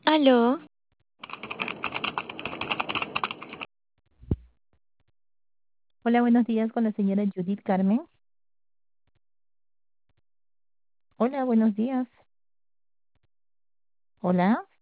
Aló, Hola, buenos días con la señora Judith Carmen. Hola, buenos días. Hola.